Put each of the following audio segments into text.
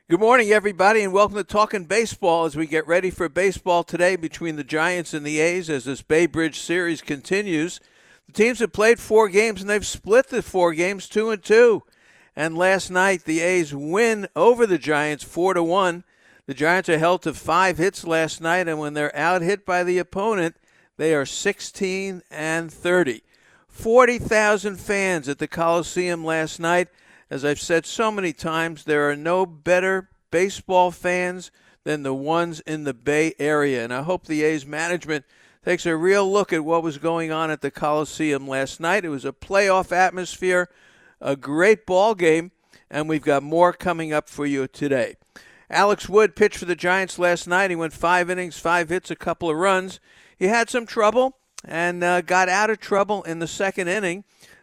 Good morning, everybody, and welcome to Talking Baseball as we get ready for baseball today between the Giants and the A's as this Bay Bridge series continues. The teams have played 4 games, and they've split the 4 games 2-2. And last night, the A's win over the Giants 4-1. The Giants are held to 5 hits last night, and when they're out-hit by the opponent, they are 16-30. 40,000 fans at the Coliseum last night. As I've said so many times, there are no better baseball fans than the ones in the Bay Area. And I hope the A's management takes a real look at what was going on at the Coliseum last night. It was a playoff atmosphere, a great ball game, and we've got more coming up for you today. Alex Wood pitched for the Giants last night. He went 5 innings, 5 hits, a couple of runs. He had some trouble and got out of trouble in the second inning.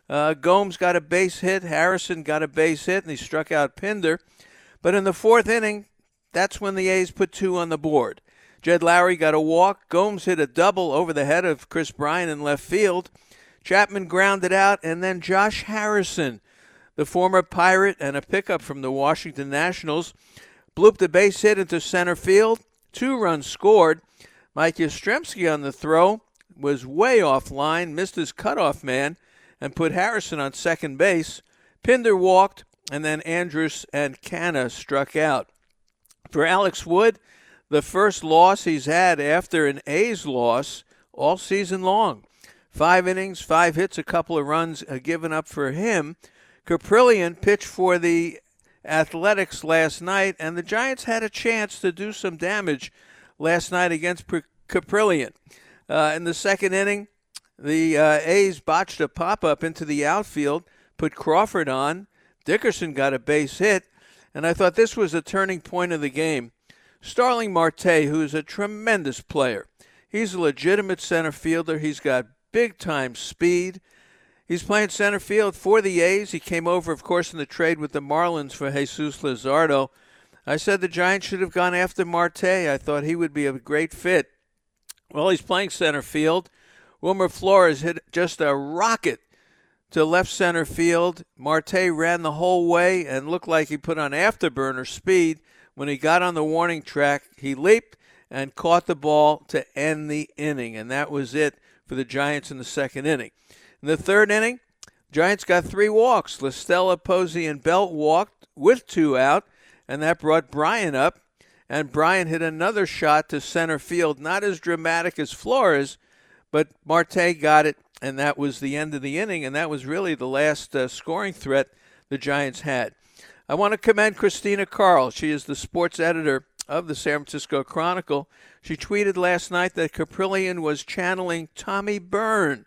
Gomes got a base hit, Harrison got a base hit, and he struck out Pinder. But in the 4th inning, that's when the A's put 2 on the board. Jed Lowry got a walk. Gomes hit a double over the head of Chris Bryant in left field. Chapman grounded out, and then Josh Harrison, the former Pirate and a pickup from the Washington Nationals, blooped a base hit into center field. 2 runs scored. Mike Yastrzemski on the throw was way offline, missed his cutoff man, and put Harrison on second base. Pinder walked, and then Andrus and Canha struck out. For Alex Wood, the first loss he's had after an A's loss all season long. 5 innings, 5 hits, a couple of runs given up for him. Caprillion pitched for the Athletics last night, and the Giants had a chance to do some damage last night against Caprillion. In the second inning, the A's botched a pop-up into the outfield, put Crawford on. Dickerson got a base hit, and I thought this was a turning point of the game. Starling Marte, who is a tremendous player, he's a legitimate center fielder. He's got big-time speed. He's playing center field for the A's. He came over, of course, in the trade with the Marlins for Jesus Luzardo. I said the Giants should have gone after Marte. I thought he would be a great fit. Well, he's playing center field. Wilmer Flores hit just a rocket to left center field. Marte ran the whole way and looked like he put on afterburner speed. When he got on the warning track, he leaped and caught the ball to end the inning, and that was it for the Giants in the second inning. In the third inning, Giants got 3 walks. La Stella, Posey, and Belt walked with 2 out, and that brought Bryant up, and Bryant hit another shot to center field, not as dramatic as Flores, but Marte got it, and that was the end of the inning, and that was really the last scoring threat the Giants had. I want to commend Christina Carl. She is the sports editor of the San Francisco Chronicle. She tweeted last night that Caprillion was channeling Tommy Byrne,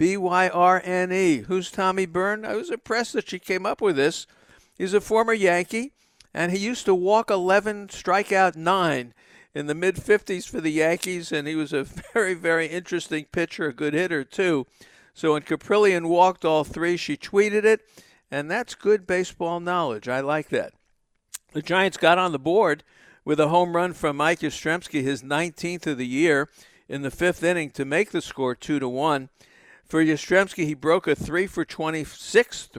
B-Y-R-N-E. Who's Tommy Byrne? I was impressed that she came up with this. He's a former Yankee, and he used to walk 11, strike out 9. In the mid-50s for the Yankees, and he was a very, very interesting pitcher, a good hitter, too. So when Caprillion walked all 3, she tweeted it, and that's good baseball knowledge. I like that. The Giants got on the board with a home run from Mike Yastrzemski, his 19th of the year, in the 5th inning to make the score 2-1. For Yastrzemski, he broke a 3 for 26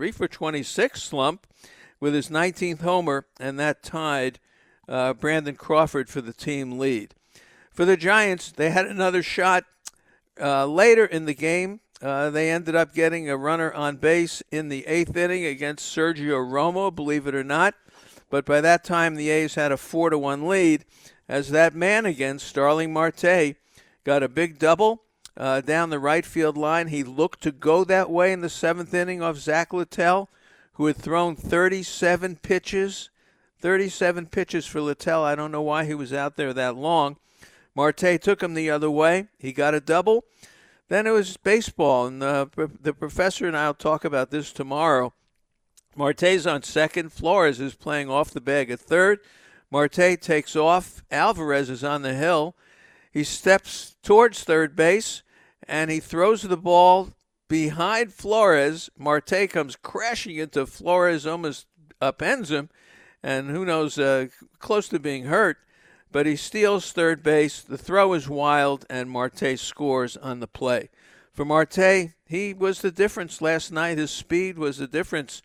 slump with his 19th homer, and that tied Brandon Crawford for the team lead. For the Giants, they had another shot later in the game. They ended up getting a runner on base in the 8th inning against Sergio Romo, believe it or not. But by that time, the A's had a 4-1 lead as that man again, Starling Marte, got a big double down the right field line. He looked to go that way in the 7th inning off Zach Littell, who had thrown 37 pitches. 37 pitches for Littell. I don't know why he was out there that long. Marte took him the other way. He got a double. Then it was baseball, and the professor and I will talk about this tomorrow. Marte's on second. Flores is playing off the bag at third. Marte takes off. Alvarez is on the hill. He steps towards third base, and he throws the ball behind Flores. Marte comes crashing into Flores, almost upends him, and who knows, close to being hurt. But he steals third base. The throw is wild, and Marte scores on the play. For Marte, he was the difference last night. His speed was the difference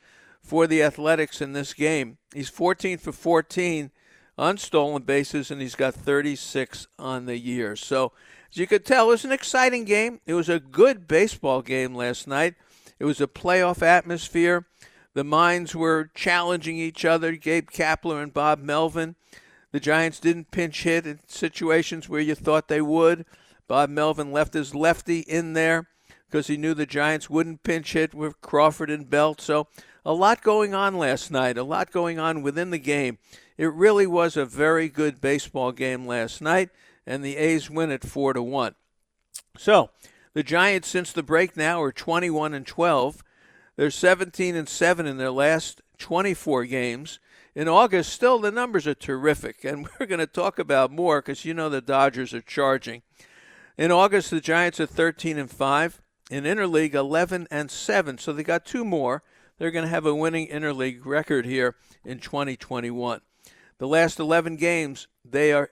for the Athletics in this game. He's 14 for 14 on stolen bases, and he's got 36 on the year. So, as you could tell, it was an exciting game. It was a good baseball game last night. It was a playoff atmosphere. The minds were challenging each other, Gabe Kapler and Bob Melvin. The Giants didn't pinch hit in situations where you thought they would. Bob Melvin left his lefty in there because he knew the Giants wouldn't pinch hit with Crawford and Belt. So a lot going on last night, a lot going on within the game. It really was a very good baseball game last night, and the A's win it 4-1. So the Giants, since the break now, are 21-12. They're 17-7 in their last 24 games. In August, still the numbers are terrific, and we're going to talk about more because you know the Dodgers are charging. In August, the Giants are 13-5. In interleague, 11-7. So they got two more. They're going to have a winning interleague record here in 2021. The last 11 games, they are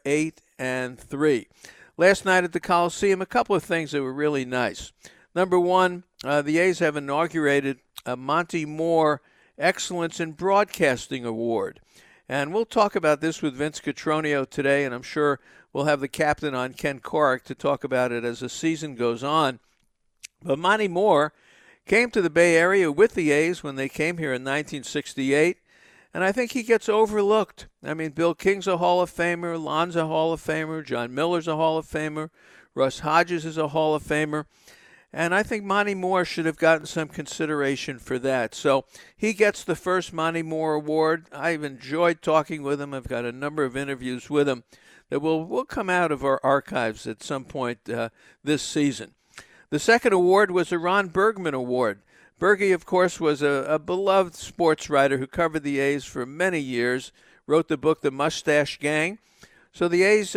8-3. Last night at the Coliseum, a couple of things that were really nice. Number one, the A's have inaugurated a Monty Moore Excellence in Broadcasting Award. And we'll talk about this with Vince Cotroneo today, and I'm sure we'll have the captain on, Ken Korach, to talk about it as the season goes on. But Monty Moore came to the Bay Area with the A's when they came here in 1968, and I think he gets overlooked. I mean, Bill King's a Hall of Famer, Lon's a Hall of Famer, John Miller's a Hall of Famer, Russ Hodges is a Hall of Famer, and I think Monty Moore should have gotten some consideration for that. So he gets the first Monty Moore Award. I've enjoyed talking with him. I've got a number of interviews with him that will come out of our archives at some point this season. The second award was the Ron Bergman Award. Bergie, of course, was a beloved sports writer who covered the A's for many years, wrote the book The Mustache Gang. So the A's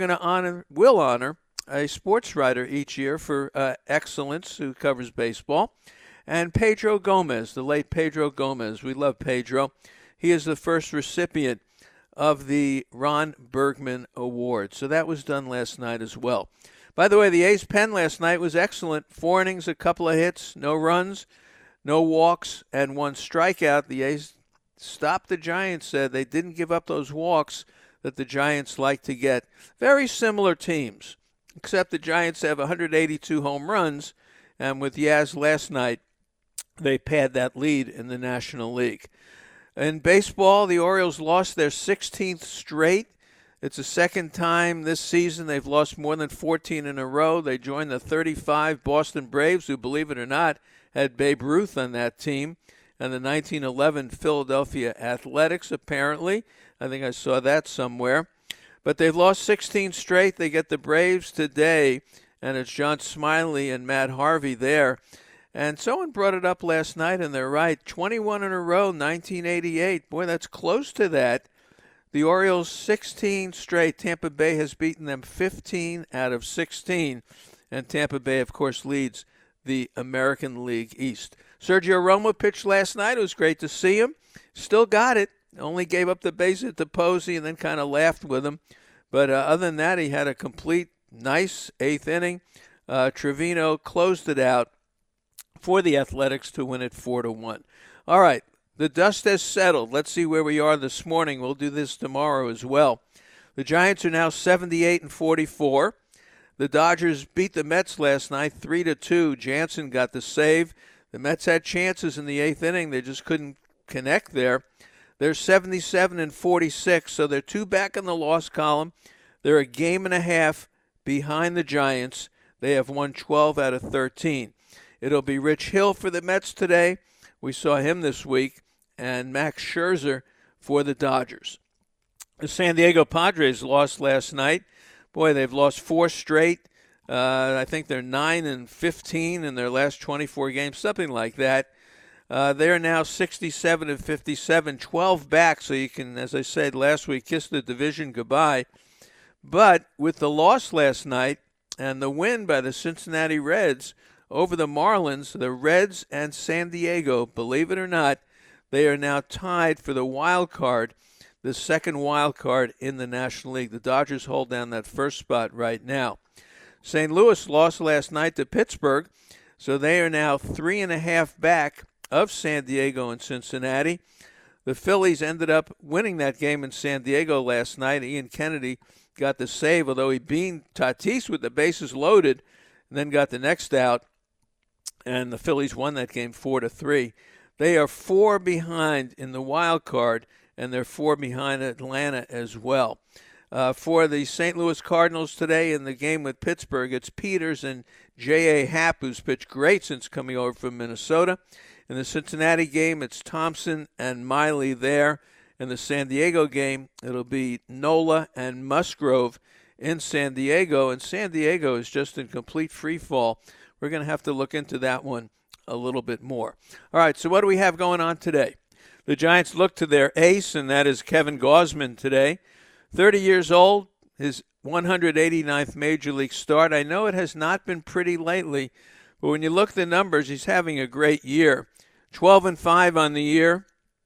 will honor a sports writer each year for excellence who covers baseball. And Pedro Gomez, the late Pedro Gomez, we love Pedro. He is the first recipient of the Ron Bergman Award. So that was done last night as well. By the way, the A's pen last night was excellent. 4 innings, a couple of hits, no runs, no walks, and 1 strikeout. The A's stopped the Giants. They didn't give up those walks that the Giants like to get. Very similar teams, except the Giants have 182 home runs, and with Yaz last night, they pad that lead in the National League. In baseball, the Orioles lost their 16th straight. It's the second time this season they've lost more than 14 in a row. They joined the 35 Boston Braves, who, believe it or not, had Babe Ruth on that team, and the 1911 Philadelphia Athletics, apparently. I think I saw that somewhere. But they've lost 16 straight. They get the Braves today, and it's John Smiley and Matt Harvey there. And someone brought it up last night, and they're right. 21 in a row, 1988. Boy, that's close to that. The Orioles, 16 straight. Tampa Bay has beaten them 15 out of 16. And Tampa Bay, of course, leads the American League East. Sergio Romo pitched last night. It was great to see him. Still got it. Only gave up the base hit to Posey and then kind of laughed with him. But other than that, he had a complete, nice 8th inning. Trevino closed it out for the Athletics to win it 4-1. All right. The dust has settled. Let's see where we are this morning. We'll do this tomorrow as well. The Giants are now 78-44. The Dodgers beat the Mets last night 3-2. Jansen got the save. The Mets had chances in the 8th inning. They just couldn't connect there. They're 77-46, so they're 2 back in the loss column. They're a game and a half behind the Giants. They have won 12 out of 13. It'll be Rich Hill for the Mets today. We saw him this week. And Max Scherzer for the Dodgers. The San Diego Padres lost last night. Boy, they've lost 4 straight. I think they're 9-15 in their last 24 games, something like that. They're now 67-57, 12 back, so you can, as I said last week, kiss the division goodbye. But with the loss last night and the win by the Cincinnati Reds over the Marlins, the Reds and San Diego, believe it or not, they are now tied for the wild card, the second wild card in the National League. The Dodgers hold down that first spot right now. St. Louis lost last night to Pittsburgh, so they are now 3.5 back of San Diego and Cincinnati. The Phillies ended up winning that game in San Diego last night. Ian Kennedy got the save, although he beamed Tatis with the bases loaded and then got the next out. And the Phillies won that game 4-3. They are 4 behind in the wild card, and they're 4 behind Atlanta as well. For the St. Louis Cardinals today in the game with Pittsburgh, it's Peters and J.A. Happ, who's pitched great since coming over from Minnesota. In the Cincinnati game, it's Thompson and Miley there. In the San Diego game, it'll be Nola and Musgrove in San Diego. And San Diego is just in complete free fall. We're going to have to look into that one a little bit more. All right, so what do we have going on today? The Giants look to their ace, and that is Kevin Gausman today. 30 years old, his 189th Major League start. I know it has not been pretty lately, but when you look at the numbers, he's having a great year. 12-5 on the year,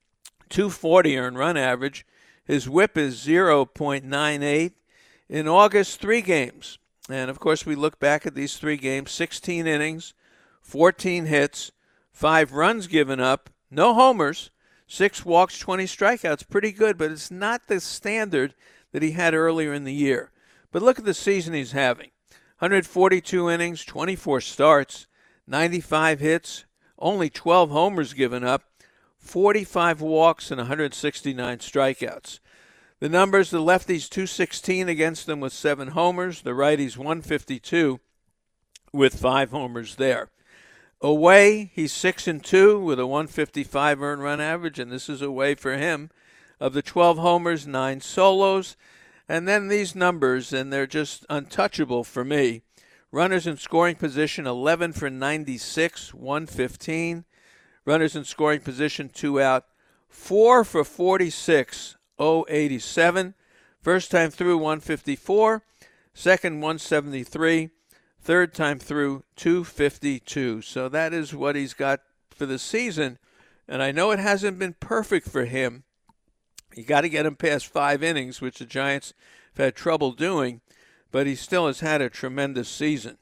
240 earned run average. His whip is 0.98. In August, 3 games. And, of course, we look back at these 3 games, 16 innings, 14 hits, 5 runs given up, no homers, 6 walks, 20 strikeouts. Pretty good, but it's not the standard that he had earlier in the year. But look at the season he's having. 142 innings, 24 starts, 95 hits, only 12 homers given up, 45 walks, and 169 strikeouts. The numbers, the lefties 216 against them with 7 homers, the righties 152 with 5 homers there. Away, he's 6-2 with a 155 earned run average, and this is away for him. Of the 12 homers, 9 solos. And then these numbers, and they're just untouchable for me. Runners in scoring position, 11 for 96, 115. Runners in scoring position, 2 out, 4 for 46, 087. First time through, 154. Second, 173. Third time through, 252. So that is what he's got for the season. And I know it hasn't been perfect for him. You got to get him past 5 innings, which the Giants have had trouble doing. But he still has had a tremendous season.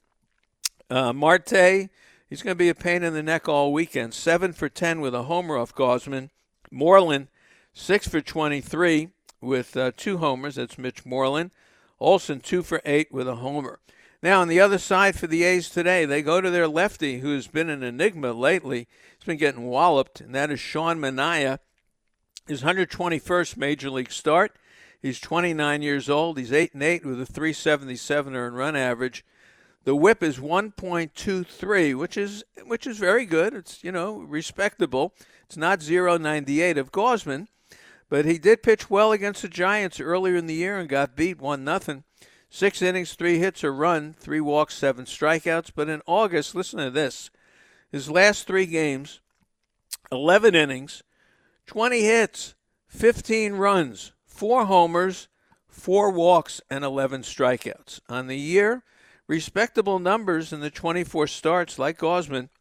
Marte, he's going to be a pain in the neck all weekend. 7 for 10 with a homer off Gausman. Moreland, 6 for 23 with 2 homers. That's Mitch Moreland. Olsen, 2 for 8 with a homer. Now, on the other side for the A's today, they go to their lefty, who's been an enigma lately. He's been getting walloped, and that is Sean Manaea. His 121st Major League start. He's 29 years old. He's 8-8 with a 377 earned run average. The whip is 1.23, which is very good. It's, respectable. It's not 0.98 of Gausman, but he did pitch well against the Giants earlier in the year and got beat 1-0. 6 innings, 3 hits, a run, 3 walks, 7 strikeouts. But in August, listen to this. His last 3 games, 11 innings, 20 hits, 15 runs, 4 homers, 4 walks, and 11 strikeouts. On the year, respectable numbers in the 24 starts like Gausman.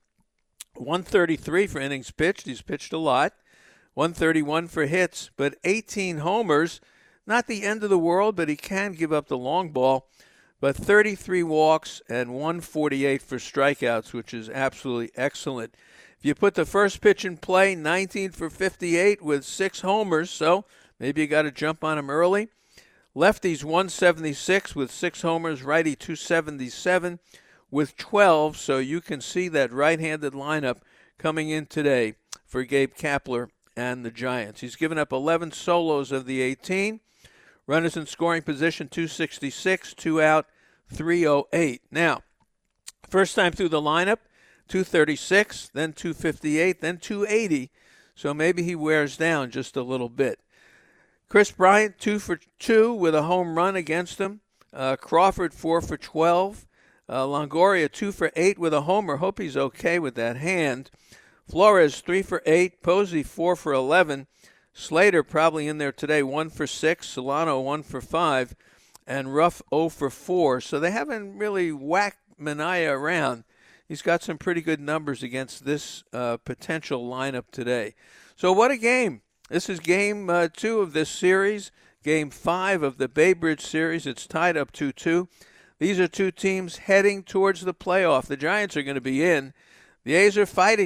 133 for innings pitched. He's pitched a lot. 131 for hits, but 18 homers. Not the end of the world, but he can give up the long ball. But 33 walks and 148 for strikeouts, which is absolutely excellent. If you put the first pitch in play, 19 for 58 with 6 homers, so maybe you got to jump on him early. Lefties 176 with 6 homers, righty 277 with 12, so you can see that right-handed lineup coming in today for Gabe Kapler and the Giants. He's given up 11 solos of the 18. Runners in scoring position, 266, 2 out, 308. Now, first time through the lineup, 236, then 258, then 280. So maybe he wears down just a little bit. Chris Bryant, 2 for 2 with a home run against him. Crawford, 4 for 12. Longoria, 2 for 8 with a homer. Hope he's okay with that hand. Flores, 3 for 8. Posey, 4 for 11. Slater probably in there today, 1 for 6. Solano, 1 for 5. And Ruff, 0 for 4. So they haven't really whacked Manaea around. He's got some pretty good numbers against this potential lineup today. So what a game. This is game 2 of this series, game 5 of the Bay Bridge series. It's tied up 2-2. These are 2 teams heading towards the playoff. The Giants are going to be in. The A's are fighting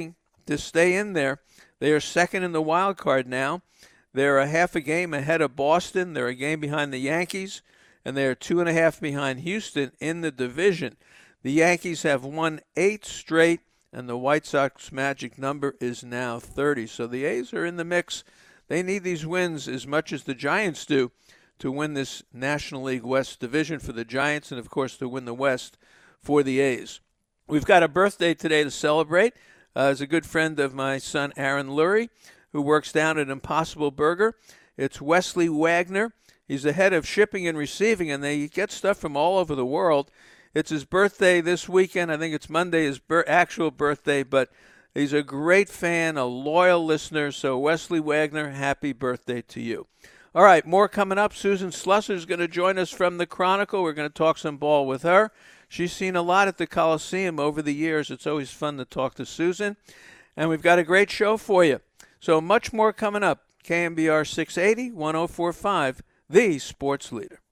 to stay in there. They are second in the wild card now. They're a half a game ahead of Boston. They're a game behind the Yankees, and they're 2.5 behind Houston in the division. The Yankees have won 8 straight, and the White Sox magic number is now 30. So the A's are in the mix. They need these wins as much as the Giants do to win this National League West division for the Giants and, of course, to win the West for the A's. We've got a birthday today to celebrate. As a good friend of my son Aaron Lurie, who works down at Impossible Burger. It's Wesley Wagner. He's the head of shipping and receiving, and they get stuff from all over the world. It's his birthday this weekend. I think it's Monday, his actual birthday, but he's a great fan, a loyal listener. So, Wesley Wagner, happy birthday to you. All right, more coming up. Susan Slusser is going to join us from the Chronicle. We're going to talk some ball with her. She's seen a lot at the Coliseum over the years. It's always fun to talk to Susan. And we've got a great show for you. So much more coming up. KMBR 680, 1045, the sports leader.